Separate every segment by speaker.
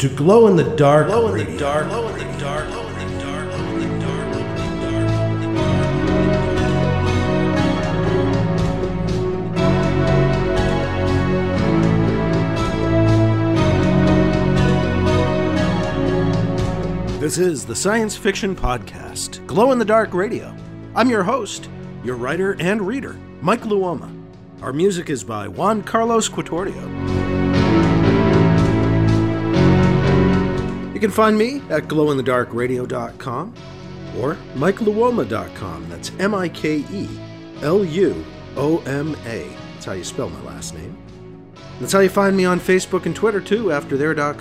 Speaker 1: to Glow in the Dark Radio. This is the Science Fiction Podcast, Glow in the Dark Radio. I'm your host, your writer and reader, Mike Luoma. Our music is by Juan Carlos Quatordio. You can find me at glowinthedarkradio.com or mikeluoma.com. That's MikeLuoma. That's how you spell my last name. That's how you find me on Facebook and Twitter too, after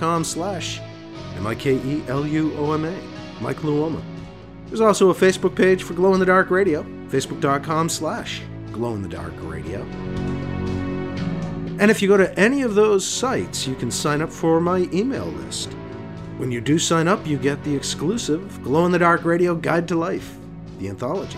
Speaker 1: there.com/MikeLuoma. Mike Luoma. There's also a Facebook page for Glow in the Dark Radio, facebook.com/glowinthedarkradio. And if you go to any of those sites, you can sign up for my email list. When you do sign up, you get the exclusive Glow in the Dark Radio Guide to Life, the anthology.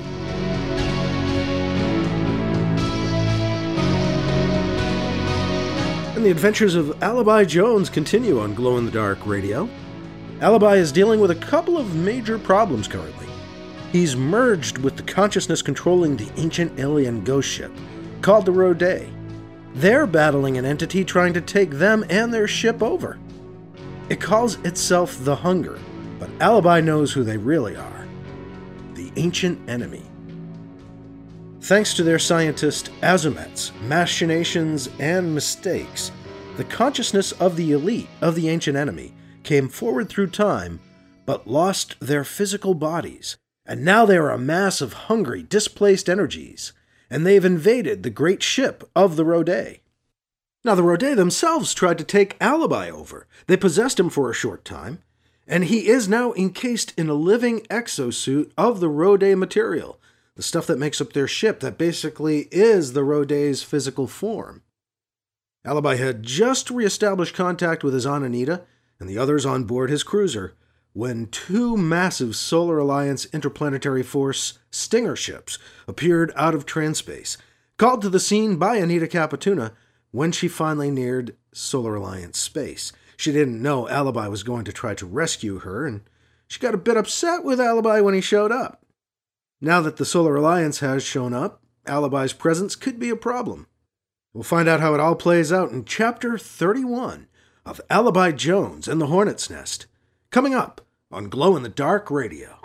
Speaker 1: And the adventures of Alibi Jones continue on Glow in the Dark Radio. Alibi is dealing with a couple of major problems currently. He's merged with the consciousness controlling the ancient alien ghost ship, called the Rodé. They're battling an entity trying to take them and their ship over. It calls itself the Hunger, but Alibi knows who they really are. The Ancient Enemy. Thanks to their scientist Azumet's machinations and mistakes, the consciousness of the elite of the Ancient Enemy came forward through time, but lost their physical bodies, and now they are a mass of hungry, displaced energies, and they've invaded the great ship of the Rodé. Now, the Rodé themselves tried to take Alibi over. They possessed him for a short time, and he is now encased in a living exosuit of the Rodé material, the stuff that makes up their ship that basically is the Rodé's physical form. Alibi had just reestablished contact with his Aunt Anita and the others on board his cruiser when two massive Solar Alliance Interplanetary Force Stinger ships appeared out of transspace, called to the scene by Anita Capituna when she finally neared Solar Alliance space. She didn't know Alibi was going to try to rescue her, and she got a bit upset with Alibi when he showed up. Now that the Solar Alliance has shown up, Alibi's presence could be a problem. We'll find out how it all plays out in Chapter 31 of Alibi Jones and the Hornet's Nest, coming up on Glow in the Dark Radio.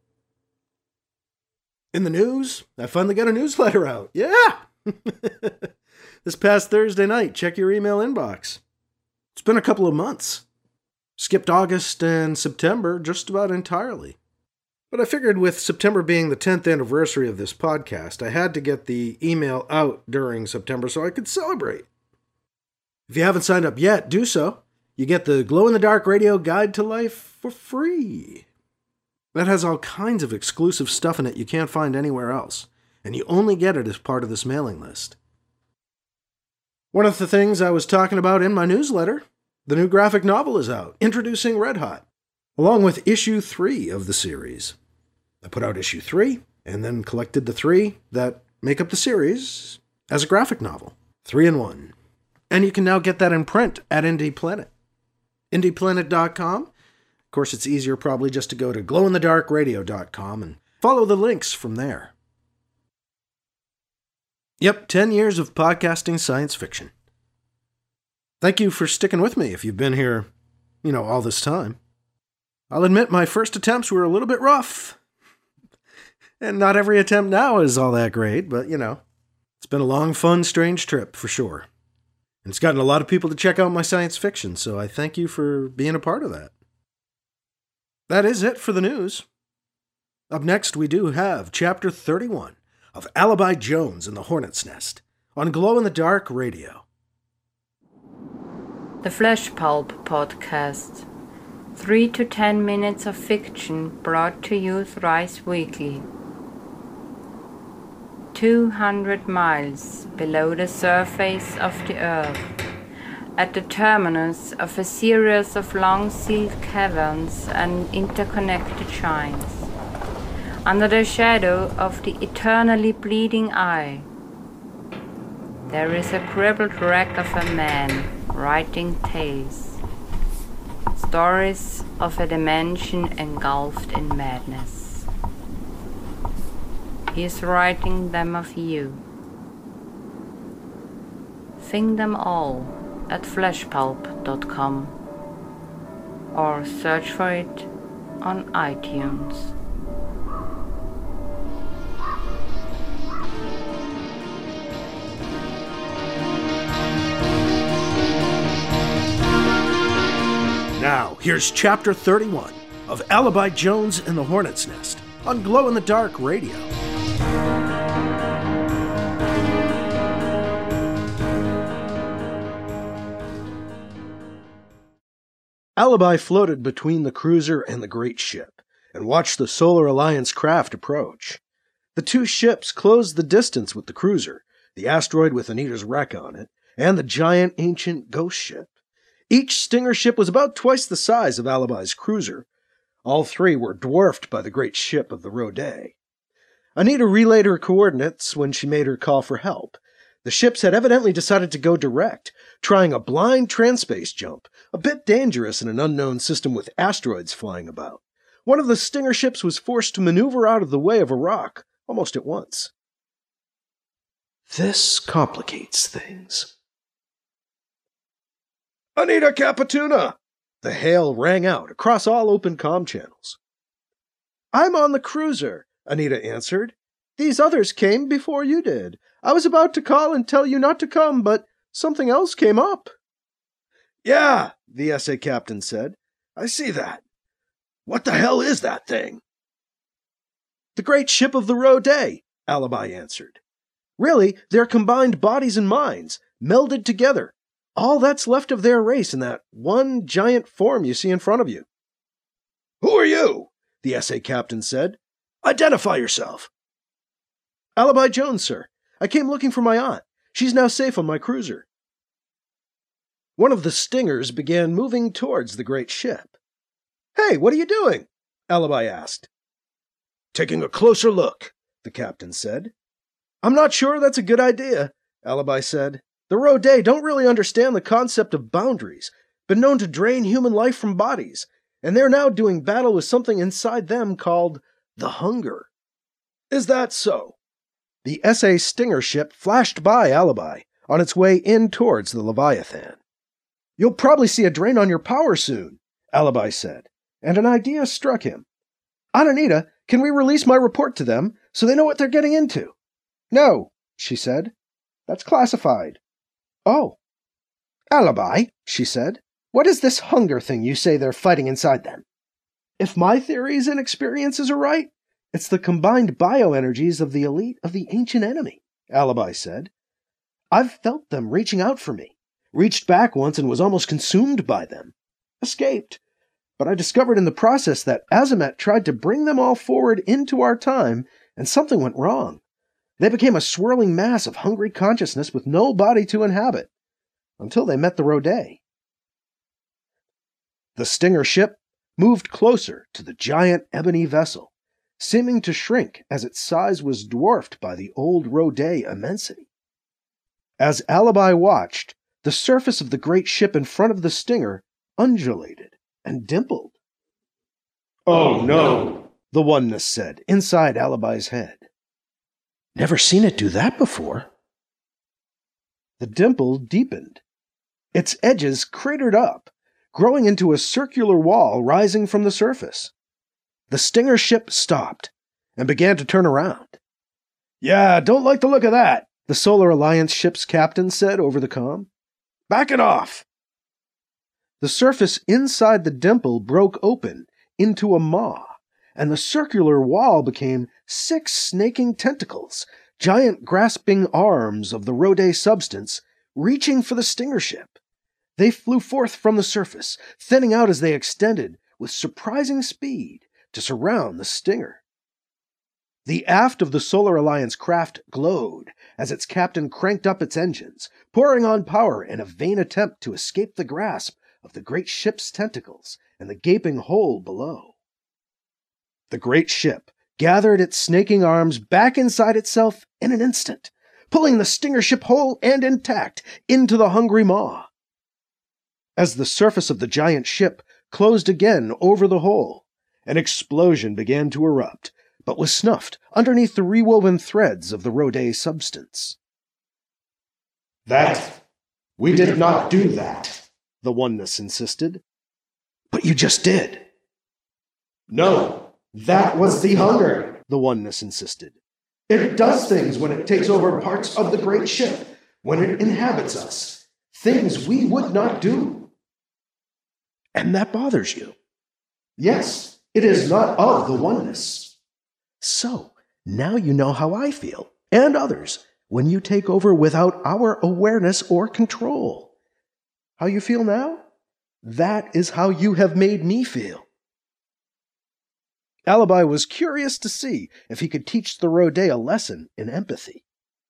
Speaker 1: In the news, I finally got a newsletter out. Yeah! This past Thursday night, check your email inbox. It's been a couple of months. Skipped August and September just about entirely. But I figured with September being the 10th anniversary of this podcast, I had to get the email out during September so I could celebrate. If you haven't signed up yet, do so. You get the Glow in the Dark Radio Guide to Life for free. That has all kinds of exclusive stuff in it you can't find anywhere else, and you only get it as part of this mailing list. One of the things I was talking about in my newsletter, the new graphic novel is out, introducing Red Hot, along with issue 3 of the series. I put out issue 3, and then collected the 3 that make up the series as a graphic novel, 3 in 1. And you can now get that in print at Indie Planet. IndiePlanet.com. Of course, it's easier probably just to go to glowinthedarkradio.com and follow the links from there. Yep, 10 years of podcasting science fiction. Thank you for sticking with me if you've been here, all this time. I'll admit my first attempts were a little bit rough. And not every attempt now is all that great, but, it's been a long, fun, strange trip for sure. And it's gotten a lot of people to check out my science fiction, so I thank you for being a part of that. That is it for the news. Up next, we do have Chapter 31 of Alibi Jones and the Hornet's Nest on Glow in the Dark Radio.
Speaker 2: The Flesh Pulp Podcast. 3 to 10 minutes of fiction brought to you thrice weekly. 200 miles below the surface of the Earth, at the terminus of a series of long sealed caverns and interconnected shrines, under the shadow of the eternally bleeding eye, there is a crippled wreck of a man writing tales. stories of a dimension engulfed in madness. He is writing them of you. Sing them all at fleshpulp.com or search for it on iTunes.
Speaker 1: Now, here's Chapter 31 of Alibi Jones and the Hornet's Nest on Glow in the Dark Radio. Alibi floated between the cruiser and the great ship and watched the Solar Alliance craft approach. The two ships closed the distance with the cruiser, the asteroid with Anita's wreck on it, and the giant ancient ghost ship. Each Stinger ship was about twice the size of Alibi's cruiser. All three were dwarfed by the great ship of the Rodé. Anita relayed her coordinates when she made her call for help. The ships had evidently decided to go direct, trying a blind transspace jump, a bit dangerous in an unknown system with asteroids flying about. One of the Stinger ships was forced to maneuver out of the way of a rock almost at once. This complicates things. "Anita Capituna!" The hail rang out across all open comm channels. "I'm on the cruiser," Anita answered. "These others came before you did. I was about to call and tell you not to come, but something else came up." "Yeah," the SA captain said. "I see that. What the hell is that thing?" "The great ship of the Rodé," Alibi answered. "Really, they're combined bodies and minds, melded together. All that's left of their race in that one giant form you see in front of you." "Who are you?" the SA captain said. "Identify yourself." "Alibi Jones, sir. I came looking for my aunt. She's now safe on my cruiser." One of the Stingers began moving towards the great ship. "Hey, what are you doing?" Alibi asked. "Taking a closer look," the captain said. "I'm not sure that's a good idea," Alibi said. "The Rodé don't really understand the concept of boundaries, been known to drain human life from bodies, and they're now doing battle with something inside them called the Hunger." "Is that so?" The SA Stinger ship flashed by Alibi, on its way in towards the Leviathan. "You'll probably see a drain on your power soon," Alibi said, and an idea struck him. "Aunt Anita, can we release my report to them so they know what they're getting into?" "No," she said. "That's classified." "Oh." "Alibi," she said, "what is this hunger thing you say they're fighting inside them?" "If my theories and experiences are right, it's the combined bioenergies of the elite of the ancient enemy," Alibi said. "I've felt them reaching out for me. Reached back once and was almost consumed by them. Escaped. But I discovered in the process that Azamet tried to bring them all forward into our time, and something went wrong. They became a swirling mass of hungry consciousness with no body to inhabit, until they met the Rodé." The Stinger ship moved closer to the giant ebony vessel, seeming to shrink as its size was dwarfed by the old Rodé immensity. As Alibi watched, the surface of the great ship in front of the Stinger undulated and dimpled.
Speaker 3: "Oh no,"
Speaker 1: the Oneness said inside Alibi's head. "Never seen it do that before." The dimple deepened. Its edges cratered up, growing into a circular wall rising from the surface. The Stinger ship stopped and began to turn around. "Yeah, don't like the look of that," the Solar Alliance ship's captain said over the comm. "Back it off." The surface inside the dimple broke open into a maw, and the circular wall became 6 snaking tentacles, giant grasping arms of the Rodé substance, reaching for the Stinger ship. They flew forth from the surface, thinning out as they extended with surprising speed to surround the Stinger. The aft of the Solar Alliance craft glowed as its captain cranked up its engines, pouring on power in a vain attempt to escape the grasp of the great ship's tentacles and the gaping hole below. The great ship gathered its snaking arms back inside itself in an instant, pulling the Stinger ship whole and intact into the hungry maw. As the surface of the giant ship closed again over the hole. An explosion began to erupt, but was snuffed underneath the rewoven threads of the Rhoday substance.
Speaker 3: We did not do that,
Speaker 1: the Oneness insisted. But you just did.
Speaker 3: No, that was the hunger,
Speaker 1: the Oneness insisted.
Speaker 3: It does things when it takes over parts of the great ship, when it inhabits us, things we would not do.
Speaker 1: And that bothers you?
Speaker 3: Yes, it is not of the Oneness.
Speaker 1: So, now you know how I feel, and others, when you take over without our awareness or control. How you feel now? That is how you have made me feel. Alibi was curious to see if he could teach the Rhoday a lesson in empathy.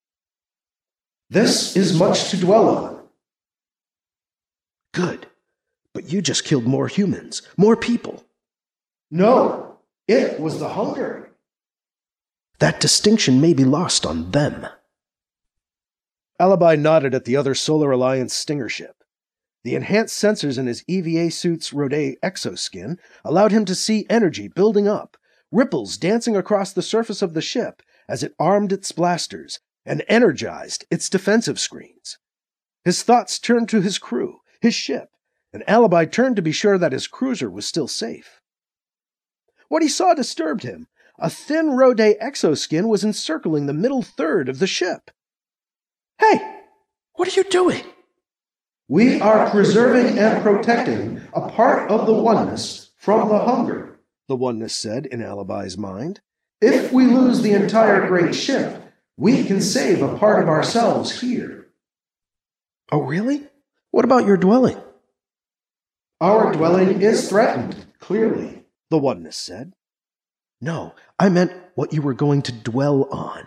Speaker 3: This is much to dwell on.
Speaker 1: Good. But you just killed more humans, more people.
Speaker 3: No, it was the hunger.
Speaker 1: That distinction may be lost on them. Alibi nodded at the other Solar Alliance Stinger ship. The enhanced sensors in his EVA suit's Rhoday exoskin allowed him to see energy building up, ripples dancing across the surface of the ship as it armed its blasters and energized its defensive screens. His thoughts turned to his crew, his ship, and Alibi turned to be sure that his cruiser was still safe. What he saw disturbed him. A thin Rhoday exoskin was encircling the middle third of the ship. Hey, what are you doing?
Speaker 3: We are preserving and protecting a part of the Oneness from the hunger,
Speaker 1: the Oneness said in Alibi's mind.
Speaker 3: If we lose the entire great ship, we can save a part of ourselves here.
Speaker 1: Oh, really? What about your dwelling?
Speaker 3: Our dwelling is threatened, clearly,
Speaker 1: the Oneness said. No, I meant what you were going to dwell on.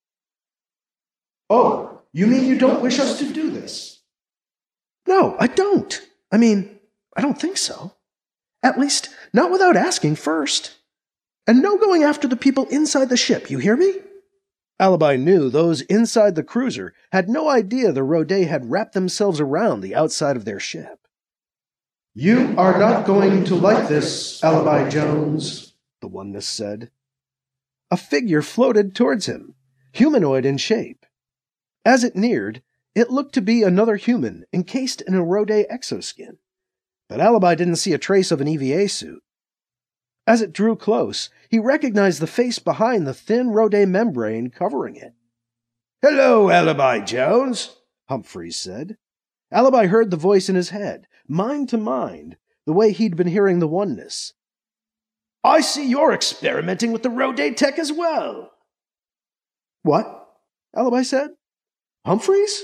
Speaker 3: Oh, you mean you don't wish us to do this?
Speaker 1: No, I don't. I don't think so. At least, not without asking first. And no going after the people inside the ship, you hear me? Alibi knew those inside the cruiser had no idea the Rhoday had wrapped themselves around the outside of their ship.
Speaker 3: You are not going to like this, Alibi Jones,
Speaker 1: the Oneness said. A figure floated towards him, humanoid in shape. As it neared, it looked to be another human encased in a Rhoday exoskin, but Alibi didn't see a trace of an EVA suit. As it drew close, he recognized the face behind the thin Rhoday membrane covering it. "Hello, Alibi Jones," Humphreys said. Alibi heard the voice in his head, mind to mind, the way he'd been hearing the Oneness. "I see you're experimenting with the Rhoday tech as well." "What?" Alibi said. "Humphreys?"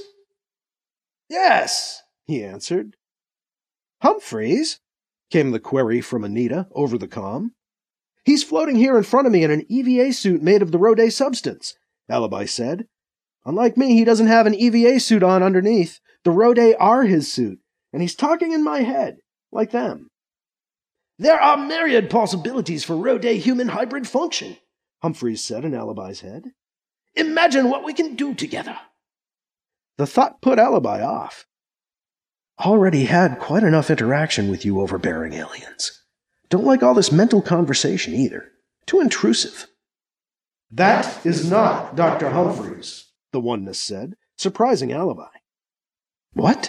Speaker 1: "Yes," he answered. "Humphreys?" came the query from Anita over the comm. "He's floating here in front of me in an EVA suit made of the Rhoday substance," Alibi said. "Unlike me, he doesn't have an EVA suit on underneath. The Rhoday are his suit, and he's talking in my head, like them." "There are myriad possibilities for Rhoday-human hybrid function," Humphreys said in Alibi's head. "Imagine what we can do together." The thought put Alibi off. "Already had quite enough interaction with you overbearing aliens. Don't like all this mental conversation either. Too intrusive."
Speaker 3: "That is not Dr. Humphreys,"
Speaker 1: the Oneness said, surprising Alibi. "What?"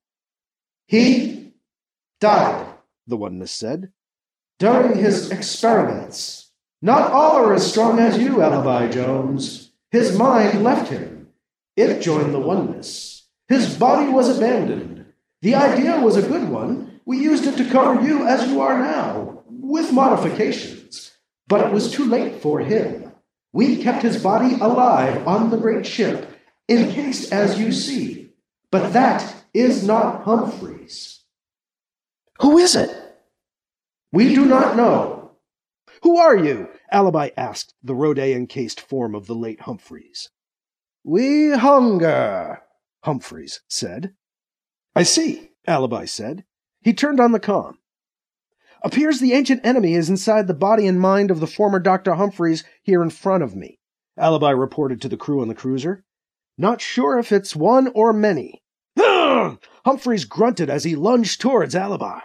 Speaker 3: "He died,"
Speaker 1: the Oneness said.
Speaker 3: "During his experiments. Not all are as strong as you, Alibi Jones. His mind left him. It joined the Oneness. His body was abandoned. The idea was a good one. We used it to cover you as you are now, with modifications. But it was too late for him. We kept his body alive on the great ship, encased as you see. But that is not Humphreys."
Speaker 1: "Who is it?"
Speaker 3: "We do not know."
Speaker 1: "Who are you?" Alibi asked the Rhoday-encased form of the late Humphreys. "We hunger," Humphreys said. "I see," Alibi said. He turned on the comm. "Appears the ancient enemy is inside the body and mind of the former Dr. Humphreys here in front of me," Alibi reported to the crew on the cruiser. "Not sure if it's one or many." Humphreys grunted as he lunged towards Alibi.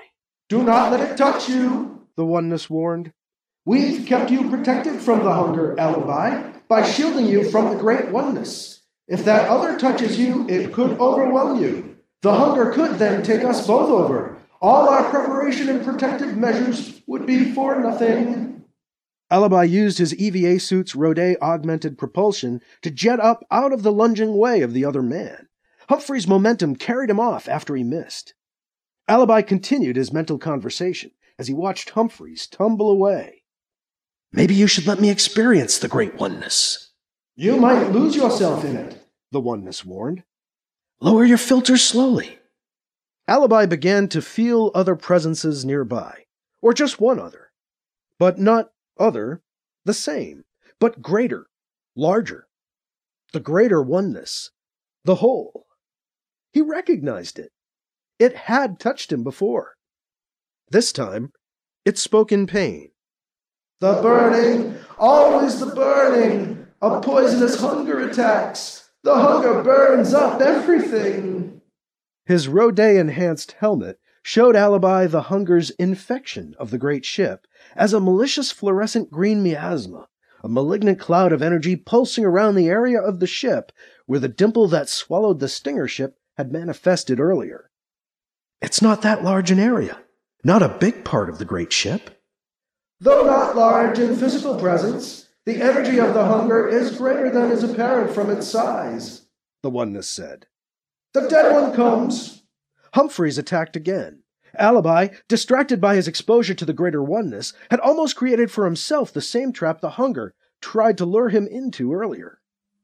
Speaker 3: Do not let it touch you, the Oneness warned. We've kept you protected from the hunger, Alibi, by shielding you from the Great Oneness. If that other touches you, it could overwhelm you. The hunger could then take us both over. All our preparation and protective measures would be for nothing.
Speaker 1: Alibi used his EVA suit's Rodet augmented propulsion to jet up out of the lunging way of the other man. Humphrey's momentum carried him off after he missed. Alibi continued his mental conversation as he watched Humphreys tumble away. Maybe you should let me experience the Great Oneness.
Speaker 3: You might lose yourself in it,
Speaker 1: the Oneness warned. Lower your filters slowly. Alibi began to feel other presences nearby, or just one other. But not other, the same, but greater, larger. The greater oneness, the whole. He recognized it. It had touched him before. This time, it spoke in pain.
Speaker 3: The burning, always the burning. A poisonous hunger attacks. The hunger burns up everything.
Speaker 1: His Rodet-enhanced helmet showed Alibi the hunger's infection of the great ship as a malicious fluorescent green miasma, a malignant cloud of energy pulsing around the area of the ship where the dimple that swallowed the Stinger ship had manifested earlier. It's not that large an area, not a big part of the great ship.
Speaker 3: Though not large in physical presence, the energy of the hunger is greater than is apparent from its size,
Speaker 1: the Oneness said.
Speaker 3: The dead one comes.
Speaker 1: Humphreys attacked again. Alibi, distracted by his exposure to the greater oneness, had almost created for himself the same trap the hunger tried to lure him into earlier.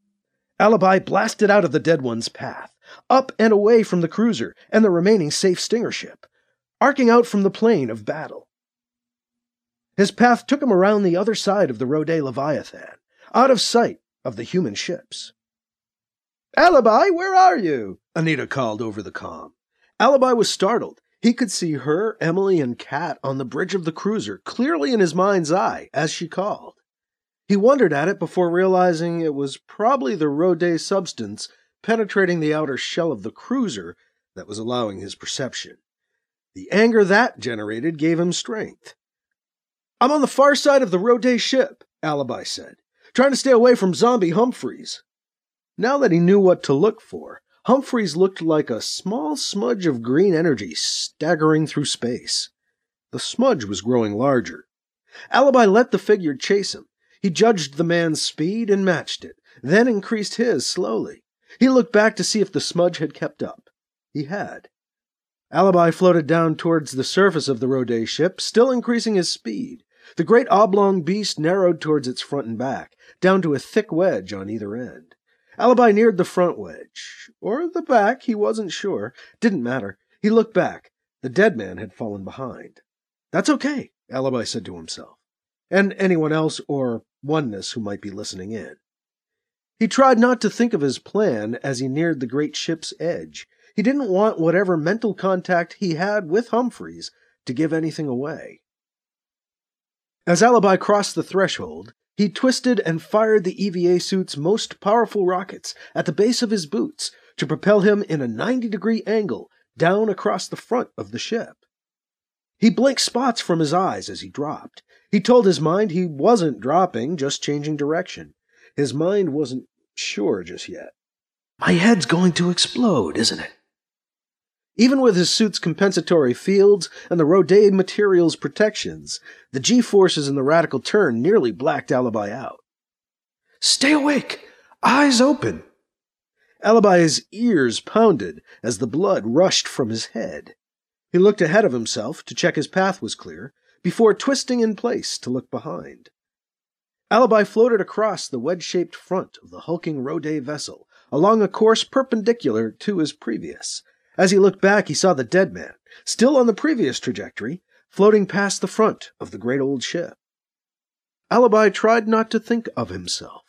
Speaker 1: Alibi blasted out of the dead one's path, up and away from the cruiser and the remaining safe Stinger ship, arcing out from the plane of battle. His path took him around the other side of the Rodet Leviathan, out of sight of the human ships. Alibi, where are you? Anita called over the comm. Alibi was startled. He could see her, Emily, and Kat on the bridge of the cruiser clearly in his mind's eye as she called. He wondered at it before realizing it was probably the Rodet substance penetrating the outer shell of the cruiser that was allowing his perception. The anger that generated gave him strength. I'm on the far side of the Rodet ship, Alibi said, trying to stay away from zombie Humphreys. Now that he knew what to look for, Humphreys looked like a small smudge of green energy staggering through space. The smudge was growing larger. Alibi let the figure chase him. He judged the man's speed and matched it, then increased his slowly. He looked back to see if the smudge had kept up. He had. Alibi floated down towards the surface of the Rodet ship, still increasing his speed. The great oblong beast narrowed towards its front and back, down to a thick wedge on either end. Alibi neared the front wedge, or the back, he wasn't sure. Didn't matter. He looked back. The dead man had fallen behind. That's okay, Alibi said to himself, and anyone else or oneness who might be listening in. He tried not to think of his plan as he neared the great ship's edge. He didn't want whatever mental contact he had with Humphreys to give anything away. As Alibi crossed the threshold, he twisted and fired the EVA suit's most powerful rockets at the base of his boots to propel him in a 90-degree angle down across the front of the ship. He blinked spots from his eyes as he dropped. He told his mind he wasn't dropping, just changing direction. His mind wasn't sure just yet. My head's going to explode, isn't it? Even with his suit's compensatory fields and the Rodet material's protections, the G-forces in the radical turn nearly blacked Alibi out. Stay awake! Eyes open! Alibi's ears pounded as the blood rushed from his head. He looked ahead of himself to check his path was clear, before twisting in place to look behind. Alibi floated across the wedge-shaped front of the hulking Rodet vessel, along a course perpendicular to his previous. As he looked back, he saw the dead man, still on the previous trajectory, floating past the front of the great old ship. Alibi tried not to think of himself.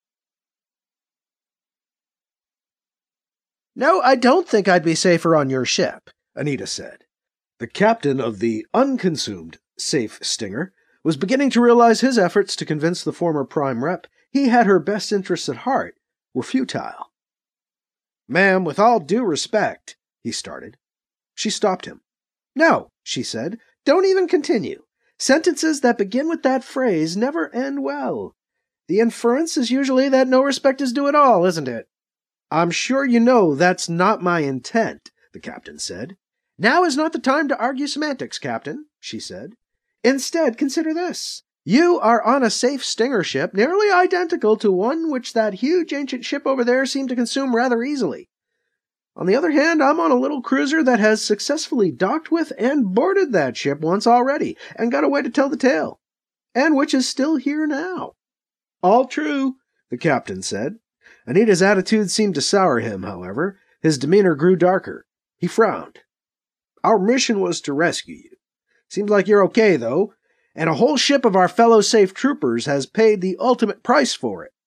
Speaker 1: No, I don't think I'd be safer on your ship, Anita said. The captain of the unconsumed safe Stinger was beginning to realize his efforts to convince the former prime rep he had her best interests at heart were futile. Ma'am, with all due respect, he started. She stopped him. No, she said, Don't even continue. Sentences that begin with that phrase never end well. The inference is usually that no respect is due at all, isn't it? I'm sure you know that's not my intent, the captain said. Now is not the time to argue semantics, Captain, she said. Instead, consider this. You are on a safe Stinger ship nearly identical to one which that huge ancient ship over there seemed to consume rather easily. On the other hand, I'm on a little cruiser that has successfully docked with and boarded that ship once already and got away to tell the tale, and which is still here now. All true, the captain said. Anita's attitude seemed to sour him, however. His demeanor grew darker. He frowned. Our mission was to rescue you. Seems like you're okay, though, and a whole ship of our fellow safe troopers has paid the ultimate price for it.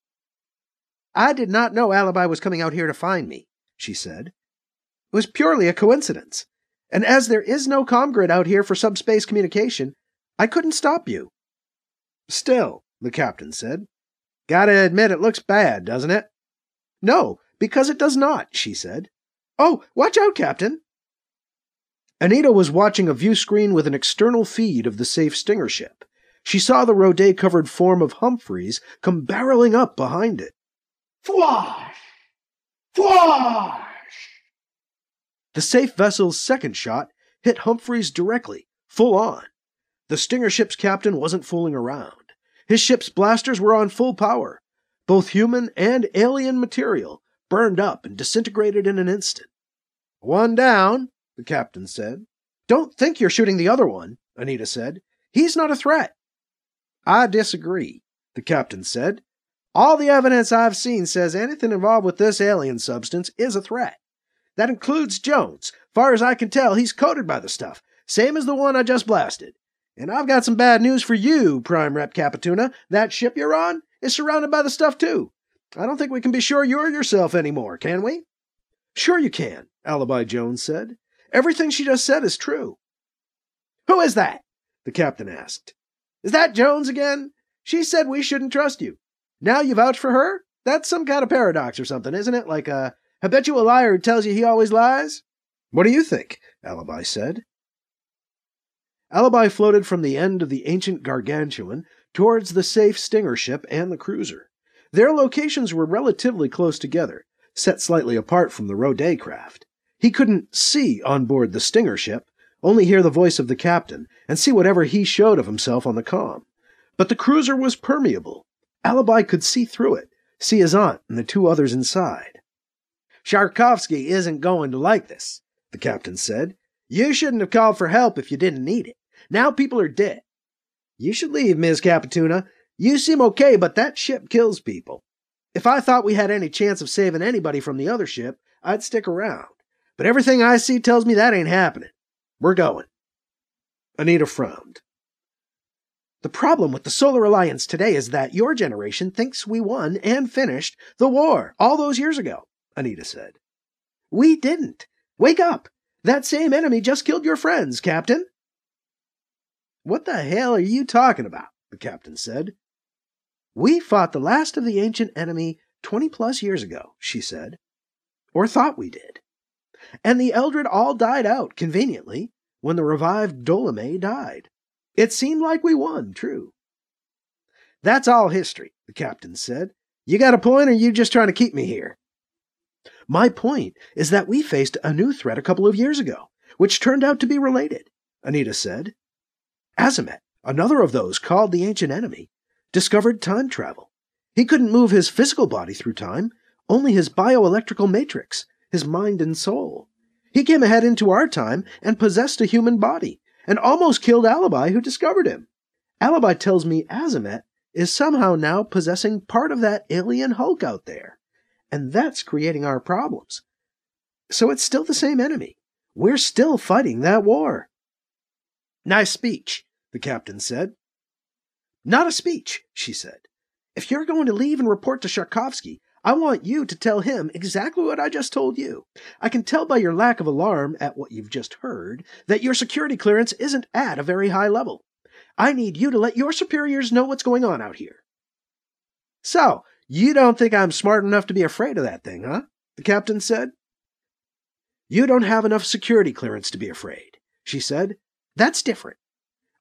Speaker 1: I did not know Alibi was coming out here to find me, she said. It was purely a coincidence, and as there is no comm grid out here for subspace communication, I couldn't stop you. Still, the captain said, gotta admit it looks bad, doesn't it? No, because it does not, she said. Oh, watch out, Captain! Anita was watching a view screen with an external feed of the safe Stinger ship. She saw the Rodet-covered form of Humphreys come barreling up behind it. Fwash! Fwash! The safe vessel's second shot hit Humphreys directly, full on. The Stinger ship's captain wasn't fooling around. His ship's blasters were on full power. Both human and alien material burned up and disintegrated in an instant. One down, the captain said. Don't think you're shooting the other one, Anita said. He's not a threat. I disagree, the captain said. All the evidence I've seen says anything involved with this alien substance is a threat. That includes Jones. Far as I can tell, he's coated by the stuff, same as the one I just blasted. And I've got some bad news for you, Prime Rep Capituna. That ship you're on is surrounded by the stuff, too. I don't think we can be sure you're yourself anymore, can we? Sure you can, Alibi Jones said. Everything she just said is true. Who is that? The captain asked. Is that Jones again? She said we shouldn't trust you. Now you vouch for her? That's some kind of paradox or something, isn't it? Like a habitual liar who tells you he always lies? What do you think? Alibi said. Alibi floated from the end of the ancient gargantuan towards the safe Stinger ship and the cruiser. Their locations were relatively close together, set slightly apart from the Rodet craft. He couldn't see on board the Stinger ship, only hear the voice of the captain and see whatever he showed of himself on the comm. But the cruiser was permeable. Alibi could see through it, see his aunt and the two others inside. Sharkovsky isn't going to like this, the captain said. You shouldn't have called for help if you didn't need it. Now people are dead. You should leave, Ms. Capituna. You seem okay, but that ship kills people. If I thought we had any chance of saving anybody from the other ship, I'd stick around. But everything I see tells me that ain't happening. We're going. Anita frowned. The problem with the Solar Alliance today is that your generation thinks we won and finished the war all those years ago, Anita said. We didn't. Wake up. That same enemy just killed your friends, Captain. What the hell are you talking about? The captain said. We fought the last of the ancient enemy 20+ years ago, she said. Or thought we did. And the Eldred all died out, conveniently, when the revived Dolomé died. It seemed like we won, true. That's all history, the captain said. You got a point, or are you just trying to keep me here? My point is that we faced a new threat a couple of years ago, which turned out to be related, Anita said. Azamet, another of those called the Ancient Enemy, discovered time travel. He couldn't move his physical body through time, only his bioelectrical matrix, his mind and soul. He came ahead into our time and possessed a human body, and almost killed Alibi, who discovered him. Alibi tells me Azamet is somehow now possessing part of that alien Hulk out there, and that's creating our problems. So it's still the same enemy. We're still fighting that war. Nice speech, the captain said. Not a speech, she said. If you're going to leave and report to Sharkovsky, I want you to tell him exactly what I just told you. I can tell by your lack of alarm at what you've just heard that your security clearance isn't at a very high level. I need you to let your superiors know what's going on out here. So, you don't think I'm smart enough to be afraid of that thing, huh? The captain said. You don't have enough security clearance to be afraid, she said. That's different.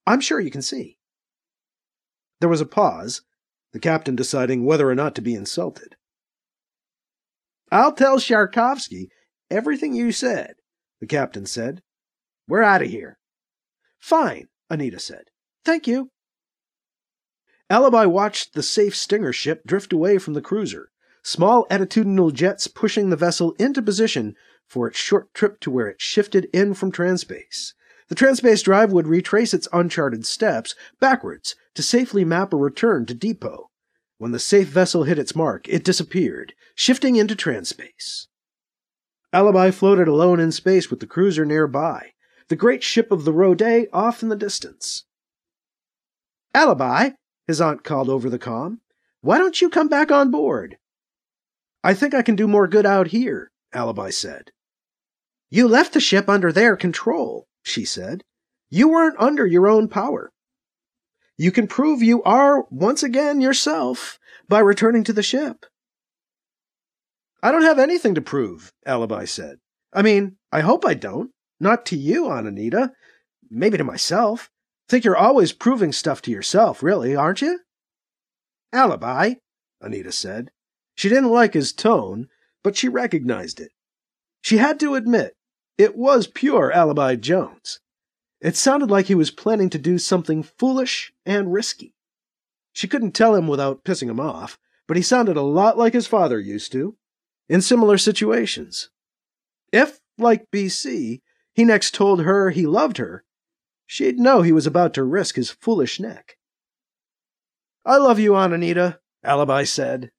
Speaker 1: I'm sure you can see." There was a pause, the captain deciding whether or not to be insulted. "I'll tell Sharkovsky everything you said," the captain said. "We're out of here." "Fine," Anita said. "Thank you." Alibi watched the safe Stinger ship drift away from the cruiser, small attitudinal jets pushing the vessel into position for its short trip to where it shifted in from Transpace. The Transpace drive would retrace its uncharted steps backwards to safely map a return to depot. When the safe vessel hit its mark, it disappeared, shifting into Transpace. Alibi floated alone in space with the cruiser nearby, the great ship of the Rodé off in the distance. "Alibi," his aunt called over the comm, "why don't you come back on board?" "I think I can do more good out here," Alibi said. "You left the ship under their control," she said. "You weren't under your own power. You can prove you are, once again, yourself by returning to the ship." "I don't have anything to prove," Alibi said. "I mean, I hope I don't. Not to you, Aunt Anita. Maybe to myself. Think you're always proving stuff to yourself, really, aren't you?" "Alibi," Anita said. She didn't like his tone, but she recognized it. She had to admit, it was pure Alibi Jones. It sounded like he was planning to do something foolish and risky. She couldn't tell him without pissing him off, but he sounded a lot like his father used to, in similar situations. If, like BC, he next told her he loved her, she'd know he was about to risk his foolish neck. "I love you, Aunt Anita," Alibi said.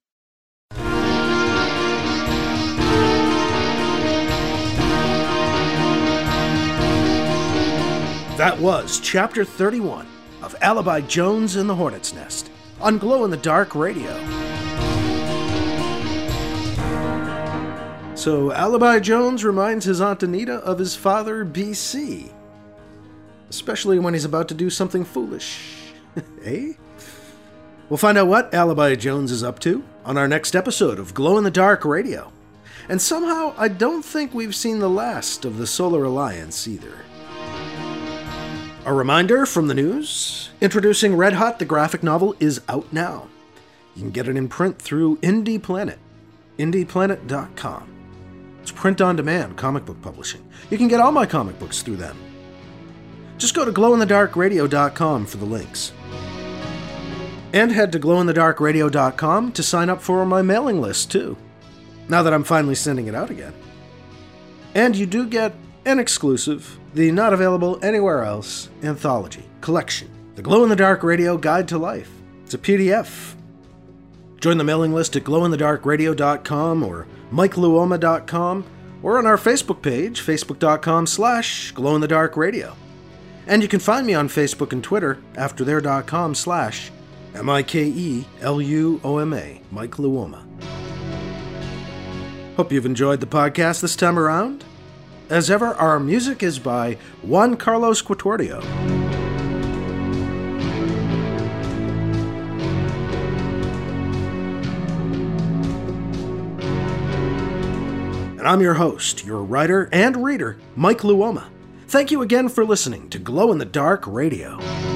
Speaker 1: That was Chapter 31 of Alibi Jones in the Hornet's Nest on Glow-in-the-Dark Radio. So Alibi Jones reminds his Aunt Anita of his father, BC. Especially when he's about to do something foolish. Eh? We'll find out what Alibi Jones is up to on our next episode of Glow-in-the-Dark Radio. And somehow, I don't think we've seen the last of the Solar Alliance either. A reminder from the news, introducing Red Hot, the graphic novel, is out now. You can get it in print through Indie Planet, indieplanet.com. It's print-on-demand comic book publishing. You can get all my comic books through them. Just go to glowinthedarkradio.com for the links. And head to glowinthedarkradio.com to sign up for my mailing list, too, now that I'm finally sending it out again. And you do get an exclusive, the not available anywhere else, anthology, collection, The Glow-in-the-Dark Radio Guide to Life. It's a PDF. Join the mailing list at glowinthedarkradio.com or mikeluoma.com or on our Facebook page, facebook.com/glowinthedarkradio. And you can find me on Facebook and Twitter after there.com/MikeLuoma, Mike Luoma. Hope you've enjoyed the podcast this time around. As ever, our music is by Juan Carlos Quattordio. And I'm your host, your writer and reader, Mike Luoma. Thank you again for listening to Glow in the Dark Radio.